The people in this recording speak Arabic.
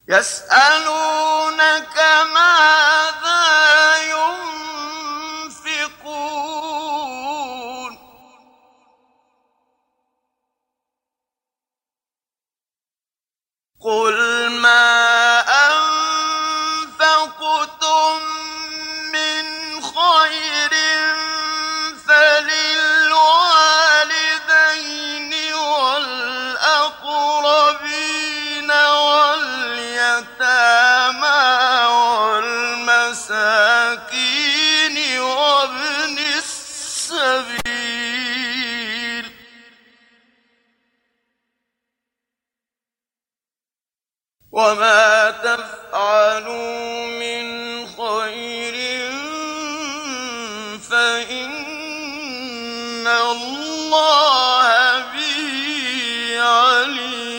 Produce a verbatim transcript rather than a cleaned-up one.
يسألونك ماذا ينفقون قل ما أنفقتم من خير فللوالدين والأقربين واليتامى والمساكين وابن السبيل وما تفعلوا من خير فإن الله به عليم